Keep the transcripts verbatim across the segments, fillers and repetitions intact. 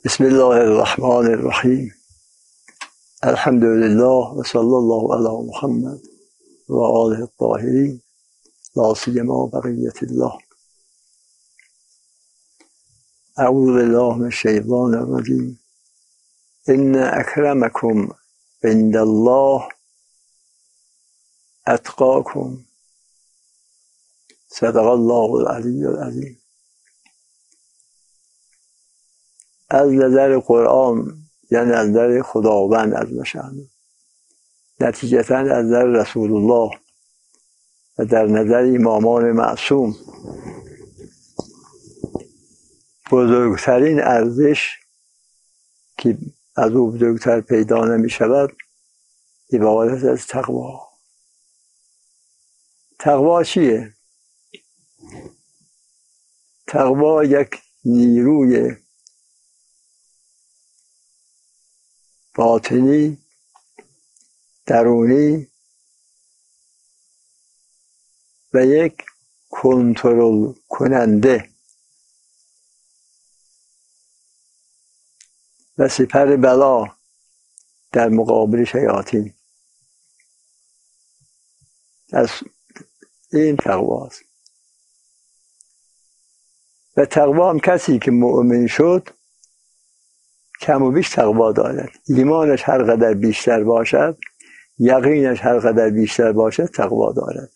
بسم الله الرحمن الرحیم. الحمد لله و صلی الله علی محمد و آله الطاهرین لا سیما بقیة الله. اعوذ بالله من الشیطان الرجیم. ان اکرمکم عند الله اتقاکم. صدق الله العلی العظیم. از نظر قرآن یا نظر خداوند عز و جل، نتیجتا از نظر رسول الله و در نظر امامان معصوم، بزرگترین ارزش که از او بزرگتر پیدا نمی شود عبارت از تقوا. تقوا چیه؟ تقوا یک نیروی باطنی درونی و یک کنترل کننده و سپر بلا در مقابل شیاطین. از این تقواست. و تقوا هم کسی که مؤمن شد کم و بیش تقوا دارد. ایمانش هر قدر بیشتر باشد، یقینش هر قدر بیشتر باشد، تقوا دارد.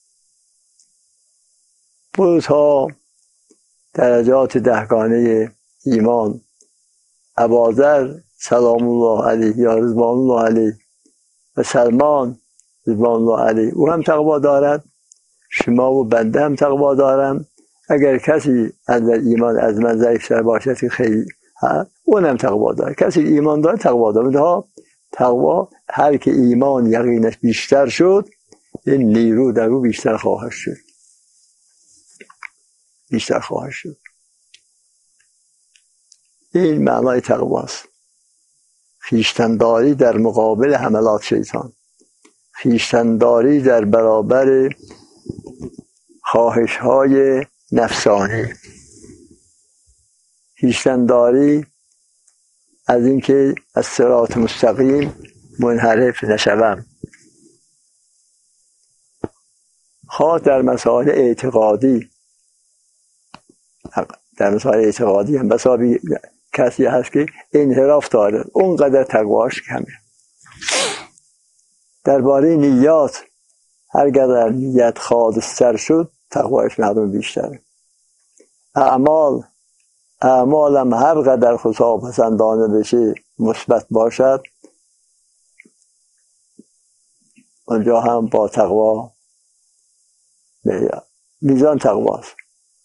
برو تا درجات دهگانه ایمان. ابوذر سلام الله علیه یا رضوان الله علیه و سلمان رضوان الله علیه، او هم تقوا دارد. شما و بنده هم تقوا دارم. اگر کسی از ایمان از من ضعیف‌تر باشد که خیلی اونم تقوا داره. کسی ایمان داره تقوا داره. ها تقوا، هر که ایمان یقینش بیشتر شد، این نیرو در او بیشتر خواهد شد. بیشتر خواهد شد. این معنای تقواست. خویشتن‌داری در مقابل حملات شیطان، خویشتن‌داری در برابر خواهش‌های نفسانی، خویشتن‌داری از اینکه از صراط مستقیم منحرف نشوم. خواه در مسائل اعتقادی، در مسائل اعتقادی هم بسابی کسی هست که انحراف داره، اونقدر تقواش کمه. درباره نیات، هرقدر نیت خالص‌تر شد، تقواش معلوم بیشتره. اعمال اعمالم هر قدر خدا پسندانه بشه، مثبت باشد، اونجا هم با تقوا میزان تقواست.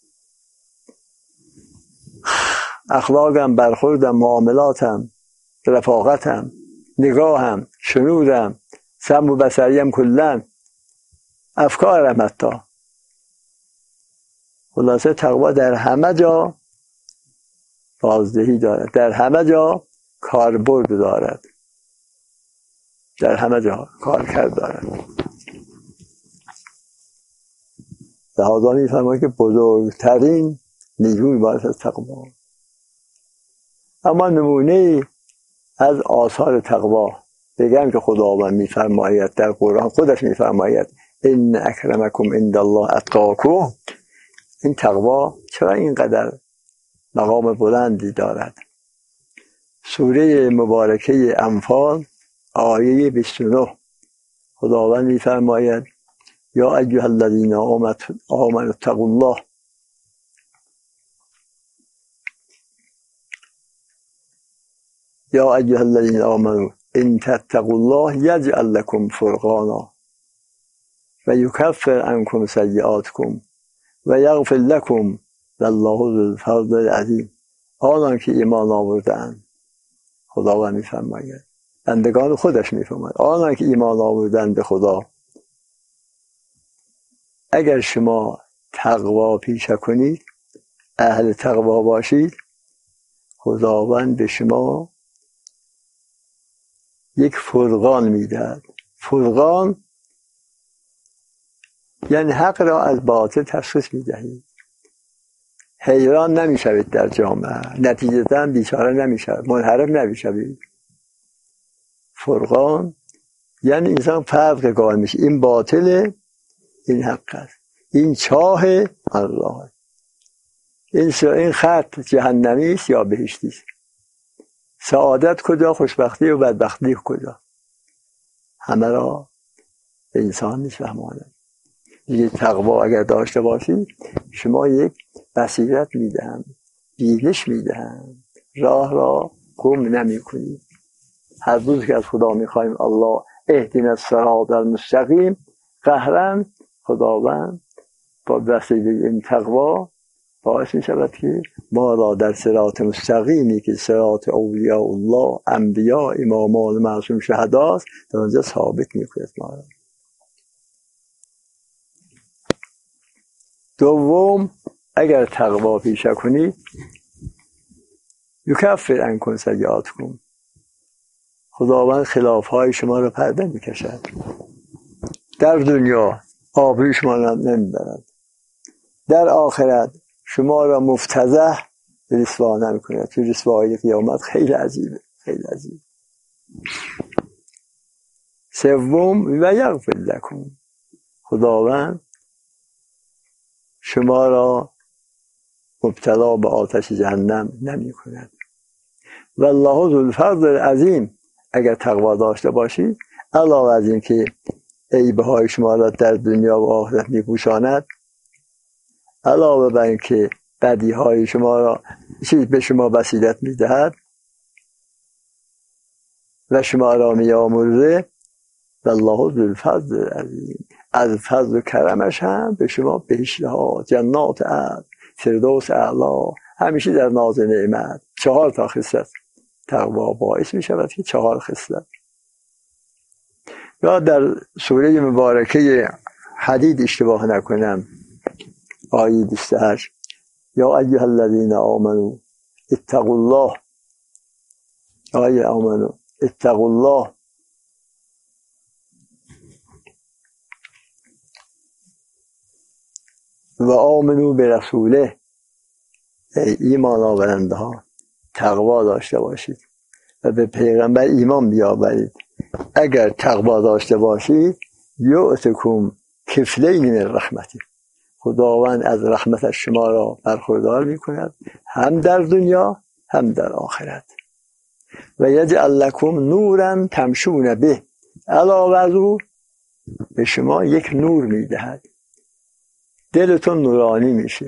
اخلاقم، برخوردم، معاملاتم، رفاقتم، نگاهم، شنودم، سمع و بصریم، کلن افکارم، حتی خلاصه تقوا در همه جا بازدهی دارد، در همه جا کاربرد دارد، در همه جا کارکرد دارد. لذا می‌فرماید که بزرگترین نیروی باید از تقوا. اما نمونه از آثار تقوا بگم که خداوند می‌فرماید در قرآن، خودش می‌فرماید ان اکرمکم عند الله اتقاکم. این تقوا چرا اینقدر مقام بلندی دارد؟ سوره مبارکه انفال آیه بیست و نه خداوند می‌فرماید یا ایها الذین آمنوا اتقوا الله یا ایها الذین آمنوا ان تتقوا الله یجعل لكم فرقانا و یکفر عنکم سیئاتکم و یغفر لكم والله ذو الفضل العظیم. آنان که ایمان آوردند، خداوند می‌فرماید، بندگان خودش می‌فرماید، آنان که ایمان آوردند به خدا، اگر شما تقوا پیشه کنید، اهل تقوا باشید، خداوند به شما یک فرقان میدهد. فرقان یعنی حق را از باطل تشخیص میدهید. حیران نمیشوید در جامعه، نتیجتا بیچاره نمیشوید، منحرف نمیشوید. فرقان یعنی انسان فرق قائل میشه، این باطله این حق است، این چاه الله، این این خط جهنمی است یا بهشتی است، سعادت کجا، خوشبختی و بدبختی کجا، همه را به انسان میفهماند. یه تقوا اگر داشته باشید شما یک بصیرت میدهم، بینش میدهم، راه را گم نمی کنید. هر روز که از خدا میخوایم الله اهدنا الصراط المستقیم، قهرا خداوند با وسیله این تقوا باعث می شود که ما را در صراط مستقیمی که صراط اولیاء الله، انبیاء، امامان، معصوم، شهدا است، در آنجا ثابت می کند ما را. دوم، اگر تقوا پیشه کنید یکفر عنکم سیئاتکم، خداوند خلافهای شما را پرده می کشد. در دنیا آبروی شما را نمی برد، در آخرت شما را مفتضح رسوا نمی کند. تو رسوایی قیامت خیلی عجیبه، خیلی عجیبه. سوم، و یغفر لکم، خداوند شما را مبتلا به آتش جهنم نمی کند. والله ذو الفضل العظیم، اگر تقوا داشته باشید علاوه از این که عیبهای شما را در دنیا و آخرت می پوشاند، علاوه بر این که بدیهای شما را چیز به شما بصیرت می دهد و شما را می آمرزه، والله ذو الفضل العظیم، از فضل و کرمش هم به شما بهشتها، جنات عدن، فردوس اعلی، همیشه در ناز نعمت. چهار تا خصلت تقوا باعث می شود که چهار خصلت. یا در سوره مبارکه حدید اشتباه نکنم آیه بیست و هشت، یا ایها الذین آمنوا اتقوا الله، آیه آمنوا اتقوا الله و آمنوا برسوله، ای ایمان آورنده ها تقوا داشته باشید و به پیغمبر ایمان بیاورید. اگر تقوا داشته باشید یؤتکم کفلین من رحمته، خداوند از رحمتش شما را برخوردار می کند، هم در دنیا هم در آخرت. و یجعل لکم نورا تمشون به، علاوه از او به شما یک نور می دهد، دلتون نورانی میشه.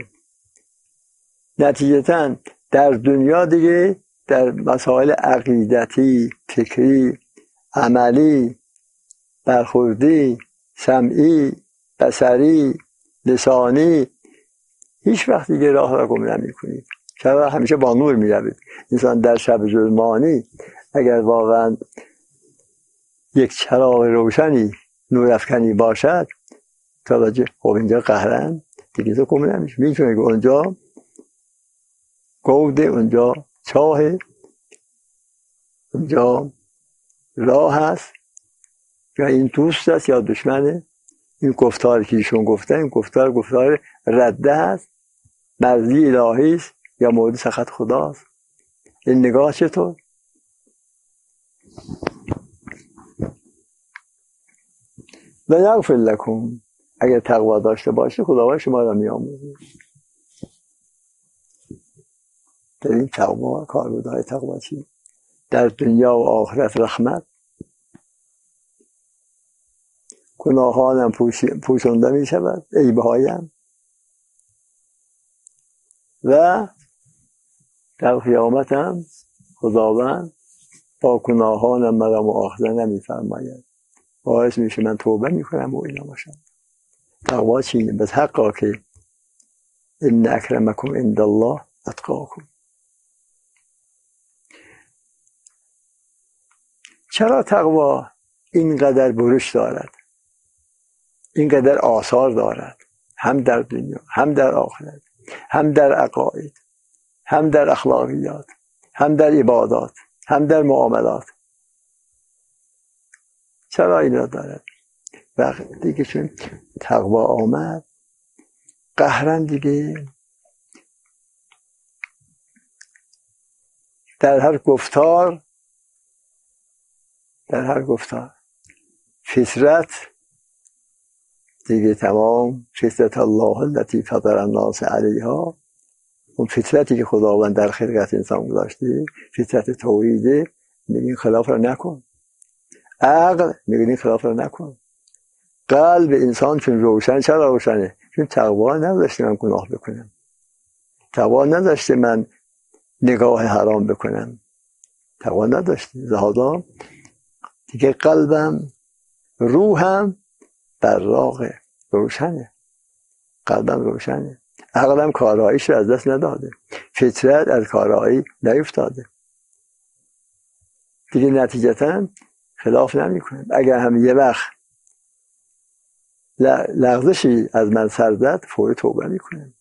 نتیجتا در دنیا دیگه در مسائل عقیدتی، فکری، عملی، برخوردی، سمعی، بصری، لسانی، هیچ وقت دیگه راه را گم نمی کنید. شب همیشه با نور می روید. انسان در شب ظلمانی اگر واقعا یک چراغ روشنی نور افکنی باشد، توجه، خب اینجا قهرن دیگه تو گم نمیشه. میتونه که اونجا گوده، اونجا چاه، اونجا راه هست، یا این دوست است یا دشمنه. این گفتاری که ایشون گفته، این گفتار گفتار رده هست، مرضی الهی است یا مورد سخط خداست. این نگاه چطور؟ و یغفر لکم، اگر تقوا داشته باشی خداوند شما را می‌آمرزه. در این تقوا، کاربردهای تقوا چی؟ در دنیا و آخرت رحمت، گناهانم پوشانده می شود، عیبهایم، و در قیامت هم خداوند با گناهانم مرا مؤاخذه نمی فرماید، باعث میشه من توبه می کنم و اینا باشم. تقوا چیه؟ بس حقا که ان اکرمکم عند الله اتقاکم. چرا تقوا اینقدر برش دارد، اینقدر آثار دارد، هم در دنیا هم در آخرت، هم در عقاید، هم در اخلاقیات، هم در عبادات، هم در معاملات؟ چرا اینا دارد؟ وقتی که چون تقوا آمد قهرن دیگه در هر گفتار در هر گفتار فطرت دیگه تمام، فطرت الله التي فطر الناس علیها، اون فطرتی که خداوند در خلقت انسان گذاشته، فطرت توحیده، میگه این خلاف رو نکن. عقل میگه این خلاف رو نکن. قلب انسان چون روشن، چرا روشنه؟ چون تقوا نداشته من گناه بکنم، تقوا نداشته من نگاه حرام بکنم، تقوا نداشته. لذا دیگه قلبم، روحم براقه، روشنه، قلبم روشنه، عقلم کاراییش رو از دست نداده، فطرت از کارایی نیفتاده، دیگه نتیجتا خلاف نمی کنم. اگر هم یه وقت لغزشی از من سر زد، فوری توبه می کنم.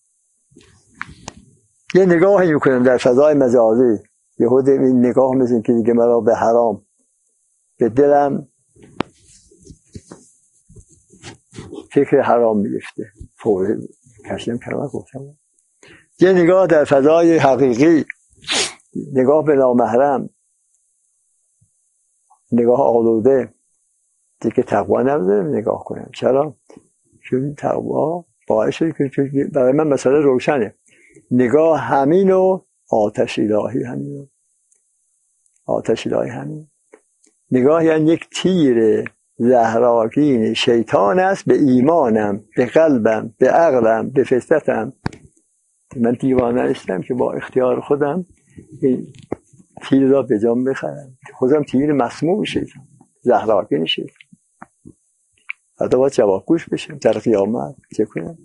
یه نگاهی می کنم در فضای مجازی، یهود این نگاه مثل که دیگه مرا به حرام، به دلم فکر حرام میفته، فوری کشیم کردم گفتم. یه نگاه در فضای حقیقی، نگاه به نامحرم، نگاه آلوده، دیگه تقوا ندارم نگاه کنم. چرا؟ چون تقوا باعث شده که برای من مسئله روشنه. نگاه همین و آتش الهی همین، آتش الهی همین. نگاه یعنی یک تیر زهرآگین شیطان است به ایمانم، به قلبم، به عقلم، به فطرتم. من دیوانه نیستم که با اختیار خودم این تیر را به جان بخرم. خودم تیر مسموم شیطان، زهرآگین شیطان. حتی باید جوابگوش بشم در قیامت. چه کنم؟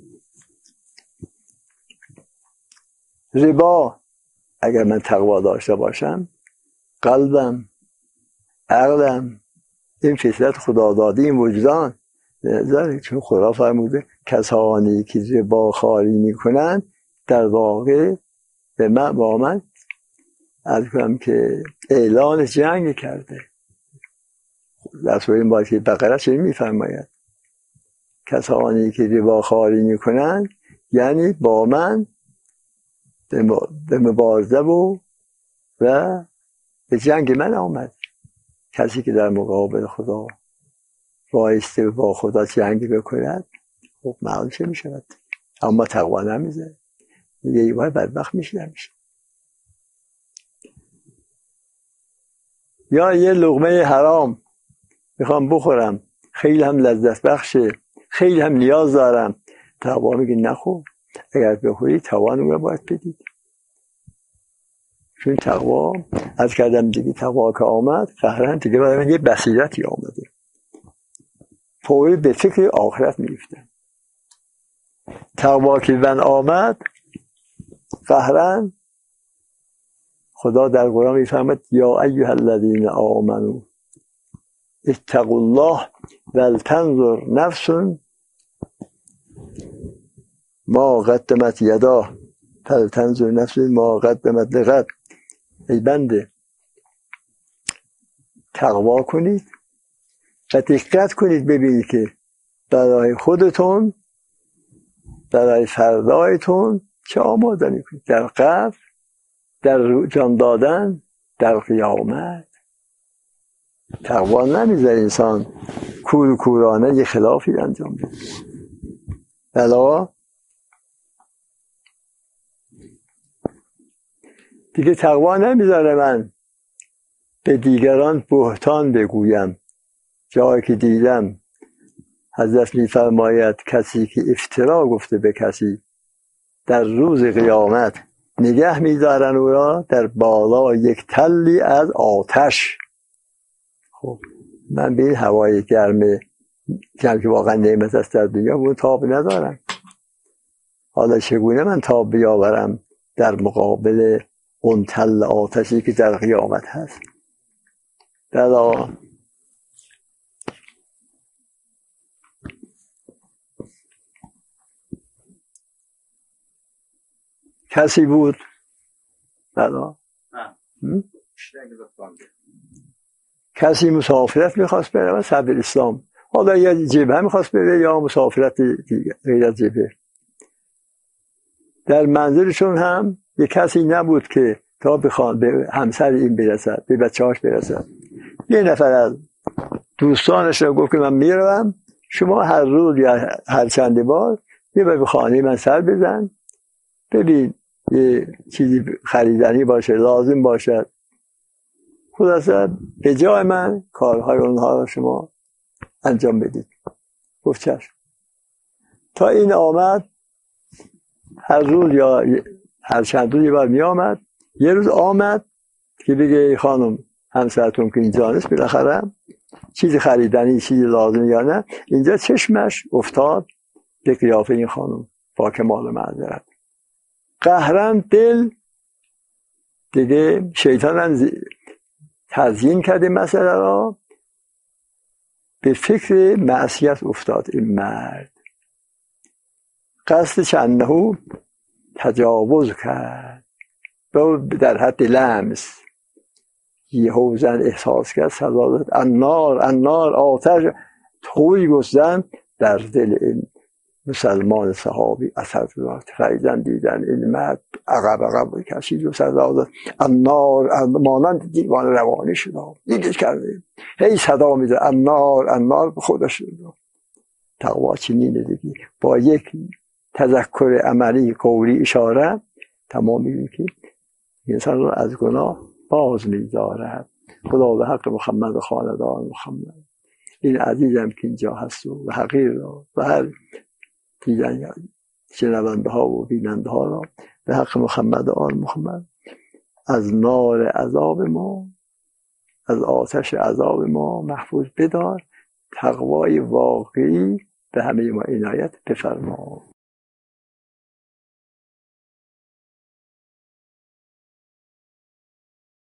ربا اگر من تقوا داشته باشم، قلبم، عقلم، این فطرت خدا دادی، این وجدان، چون خدا فرموده کسانی که ربا خواری میکنن در واقع به من با من از کنم که اعلان جنگ کرده. در سوره مبارکه بقره چه میفرماید؟ کسانی که ربا خواری میکنن یعنی با من به مبارزه و و به جنگ من آمد. کسی که در مقابل خدا وایسته با خدا جنگ بکند، خب معلوم چه می شود؟ اما تقوا نمیذاره، یه ایوای بدبخت میشه نمیشه. یا یه لقمه حرام میخوام بخورم، خیلی هم لذت بخشه، خیلی هم نیاز دارم، تقوا میگه نخور، اگر بخوری توان رو باید بدید. چون تقوا از کردم دیگه، تقوا که آمد قهرن دیگه برای من یه بصیرتی آمده، فوری به فکر آخرت میفتم. تقوا که من آمد قهرن، خدا در قرآن میفرماید یا ایها الذین آمنوا اتقوا الله ولتنظر نفس ما قدمت یدا فلتنظر نفس ما قدمت لغد. ای بنده تقوا کنید و دقت کنید ببینید که برای خودتون، برای فردایتون چه آمادنی کنید، در قبر، در جان دادن، در قیامت. تقوا نمیذاره انسان کور کورانه یه خلافی انجام بده. بلا دیگه تقوا نمیذاره من به دیگران بهتان بگویم. جایی که دیدم حضرت میفرماید کسی که افترا گفته به کسی در روز قیامت نگه می‌دارن او را در بالا یک تلی از آتش. خب من به این هوای گرم که واقعا نعمت است در دنیا اون تاب ندارم، حالا چگونه من تاب بیاورم در مقابل اون تل آتشی که در قیامت هست؟ در آن کسی بود بلا کسی مسافرت میخواست بره و صدر اسلام، حالا یا جبهه میخواست بره یا مسافرت دیگه غیر از جبهه، در منزلشون هم یک کسی نبود که تا بخوان به همسر این برسد، به بچه‌هاش برسد. یه نفر از دوستانش رو گفت که من میروم، شما هر روز یا هر چند بار یه بار به خانه من سر بزن، ببین یه چیزی خریدنی باشه، لازم باشد، خلاصه به جای من کارهای اونها رو شما انجام بدید. گفت چشم. تا این آمد، هر روز یا هر چند روز یه بار می آمد. یه روز آمد که بگه خانم همسرتون که اینجا نیست، بالاخره چیزی خریدنی، چیزی لازم یا نه، اینجا چشمش افتاد به قیافه این خانم با کمال معذرت. قهرن دل دیگه شیطان تزیین کرده مسئله را، به فکر معصیت افتاد این مرد. قصد چندهو تجاوز کرد و در حد لمس یهو زن احساس کرد صدا داد النار النار، آتش. توی گفتن در دل این مسلمان صحابی اثر داد. فریدن دیدن این مرد عقب عقب کشید و صدا داد النار، مانند دیوان روانی شد. دیگه کرده هی صدا میده النار النار، به خودش شد. تقوا چنینه دیگه، با یک تذکر عملی قولی اشاره تمام میگه که انسان رو از گناه باز می‌دارد. خدا به حق محمد و خاندان محمد، این عزیزم که اینجا هست و حقیر را و هر دیگر شنونده ها و بیننده ها را به حق محمد و آل محمد از نار عذاب ما، از آتش عذاب ما محفوظ بدار. تقوای واقعی به همه ما عنایت بفرما.